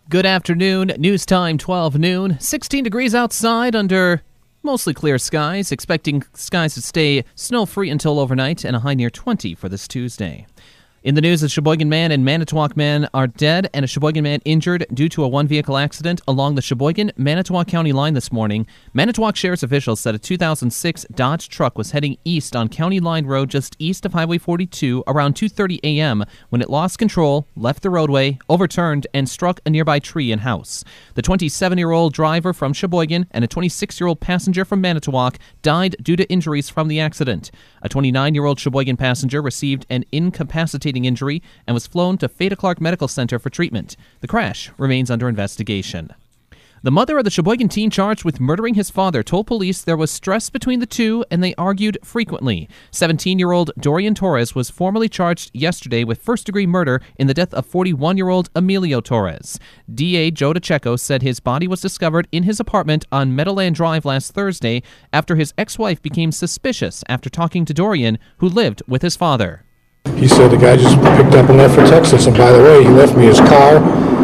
Good afternoon. News time, 12 noon. 16 degrees outside under mostly clear skies. Expecting skies to stay snow-free until overnight and a high near 20 for this Tuesday. In the news, a Sheboygan man and Manitowoc man are dead and a Sheboygan man injured due to a one-vehicle accident along the Sheboygan-Manitowoc County line this morning. Manitowoc Sheriff's officials said a 2006 Dodge truck was heading east on County Line Road just east of Highway 42 around 2:30 a.m. when it lost control, left the roadway, overturned, and struck a nearby tree and house. The 27-year-old driver from Sheboygan and a 26-year-old passenger from Manitowoc died due to injuries from the accident. A 29-year-old Sheboygan passenger received an incapacitating injury and was flown to Fada Clark Medical Center for treatment. The crash remains under investigation. The mother of the Sheboygan teen charged with murdering his father told police there was stress between the two and they argued frequently. 17-year-old Dorian Torres was formally charged yesterday with first-degree murder in the death of 41-year-old Emilio Torres. DA Joe DeCecco said his body was discovered in his apartment on Meadowland Drive last Thursday after his ex-wife became suspicious after talking to Dorian, who lived with his father. He said the guy just picked up and left for Texas, and by the way, he left me his car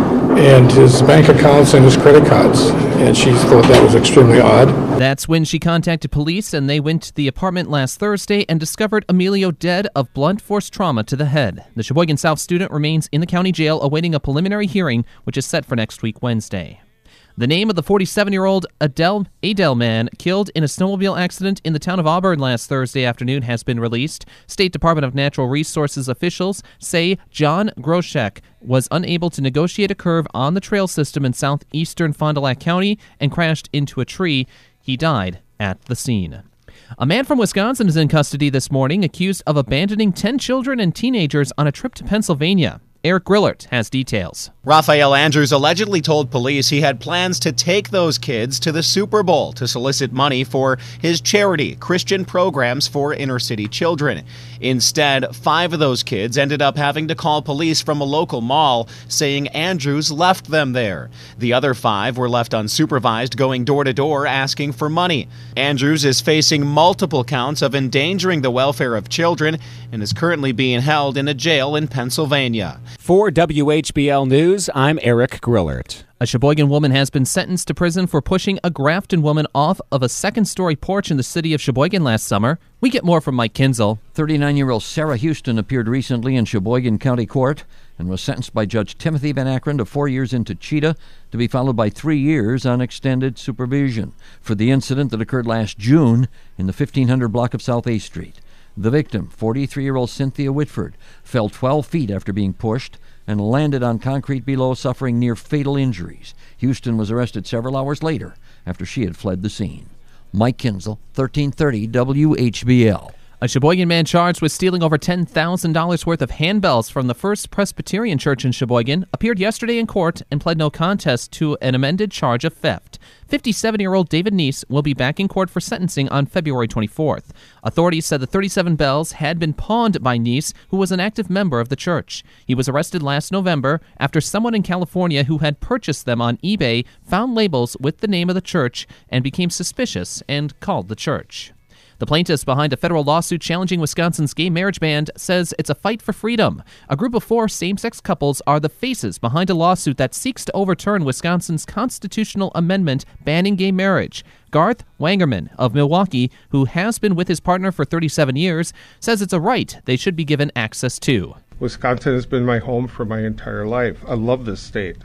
and his bank accounts and his credit cards, and she thought that was extremely odd. That's when she contacted police, and they went to the apartment last Thursday and discovered Emilio dead of blunt force trauma to the head. The Sheboygan South student remains in the county jail awaiting a preliminary hearing, which is set for next week, Wednesday. The name of the 47-year-old Adele man killed in a snowmobile accident in the town of Auburn last Thursday afternoon has been released. State Department of Natural Resources officials say John Groshek was unable to negotiate a curve on the trail system in southeastern Fond du Lac County and crashed into a tree. He died at the scene. A man from Wisconsin is in custody this morning, accused of abandoning 10 children and teenagers on a trip to Pennsylvania. Eric Grillert has details. Raphael Andrews allegedly told police he had plans to take those kids to the Super Bowl to solicit money for his charity, Christian Programs for Inner City Children. Instead, 5 of those kids ended up having to call police from a local mall, saying Andrews left them there. The other 5 were left unsupervised, going door to door asking for money. Andrews is facing multiple counts of endangering the welfare of children and is currently being held in a jail in Pennsylvania. For WHBL News, I'm Eric Grillert. A Sheboygan woman has been sentenced to prison for pushing a Grafton woman off of a second-story porch in the city of Sheboygan last summer. We get more from Mike Kinzel. 39-year-old Sarah Houston appeared recently in Sheboygan County Court and was sentenced by Judge Timothy Van Akron to 4 years in Tachita, to be followed by 3 years on extended supervision for the incident that occurred last June in the 1500 block of South A Street. The victim, 43-year-old Cynthia Whitford, fell 12 feet after being pushed and landed on concrete below, suffering near fatal injuries. Houston was arrested several hours later after she had fled the scene. Mike Kinzel, 1330 WHBL. A Sheboygan man charged with stealing over $10,000 worth of handbells from the First Presbyterian Church in Sheboygan appeared yesterday in court and pled no contest to an amended charge of theft. 57-year-old David Neese will be back in court for sentencing on February 24th. Authorities said the 37 bells had been pawned by Neese, who was an active member of the church. He was arrested last November after someone in California who had purchased them on eBay found labels with the name of the church and became suspicious and called the church. The plaintiffs behind a federal lawsuit challenging Wisconsin's gay marriage ban says it's a fight for freedom. A group of 4 same-sex couples are the faces behind a lawsuit that seeks to overturn Wisconsin's constitutional amendment banning gay marriage. Garth Wangerman of Milwaukee, who has been with his partner for 37 years, says it's a right they should be given access to. Wisconsin has been my home for my entire life. I love this state.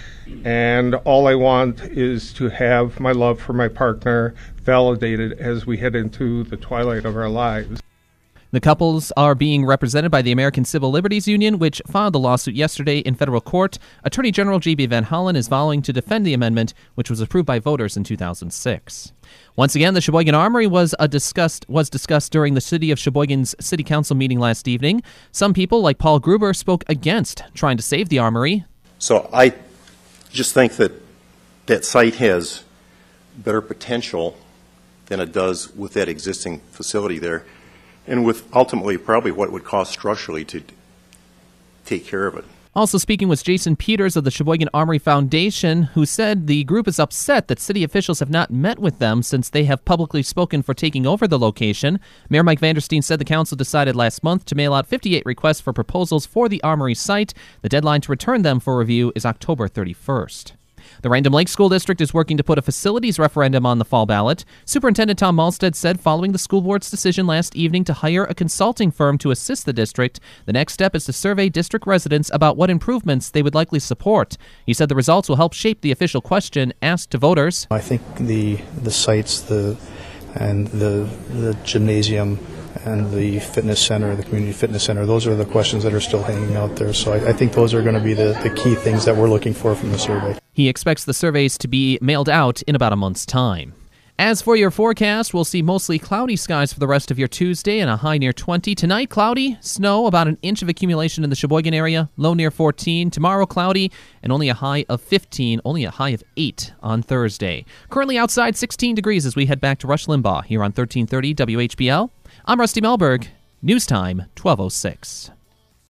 And all I want is to have my love for my partner validated as we head into the twilight of our lives. The couples are being represented by the American Civil Liberties Union, which filed a lawsuit yesterday in federal court. Attorney General J.B. Van Hollen is vowing to defend the amendment, which was approved by voters in 2006. Once again, the Sheboygan Armory was discussed during the City of Sheboygan's City Council meeting last evening. Some people, like Paul Gruber, spoke against trying to save the Armory. So I just think that that site has better potential than it does with that existing facility there, and with ultimately probably what it would cost structurally to take care of it. Also speaking was Jason Peters of the Sheboygan Armory Foundation, who said the group is upset that city officials have not met with them since they have publicly spoken for taking over the location. Mayor Mike Vandersteen said the council decided last month to mail out 58 requests for proposals for the Armory site. The deadline to return them for review is October 31st. The Random Lake School District is working to put a facilities referendum on the fall ballot. Superintendent Tom Malstead said following the school board's decision last evening to hire a consulting firm to assist the district, the next step is to survey district residents about what improvements they would likely support. He said the results will help shape the official question asked to voters. I think the sites, the gymnasium, and the fitness center, the community fitness center, those are the questions that are still hanging out there. So I think those are going to be the key things that we're looking for from the survey. He expects the surveys to be mailed out in about a month's time. As for your forecast, we'll see mostly cloudy skies for the rest of your Tuesday and a high near 20. Tonight, cloudy, snow, about an inch of accumulation in the Sheboygan area, low near 14. Tomorrow, cloudy, and only a high of 15, only a high of 8 on Thursday. Currently outside 16 degrees as we head back to Rush Limbaugh here on 1330 WHBL. I'm Rusty Melberg. News Time, 12:06.